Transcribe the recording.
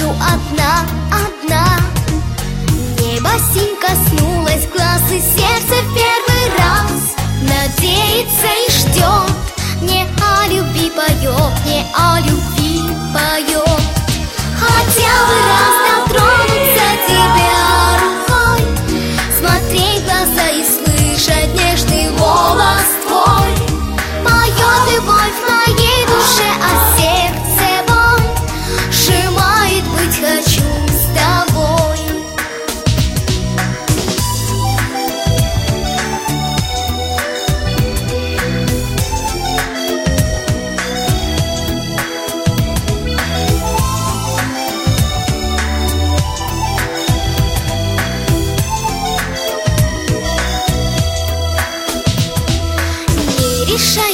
плачу одна, одна. Небо синь коснулось глаз, и сердце в первый раз надеется и ждет. Не о любви поет, не о любви поет. Хотя бы раз дотронуться тебя рукой, смотреть в глаза и слышать нежный голос твой. Поет любовь в моей душе, а сердце боль сжимает, быть хочу с тобой. Не решай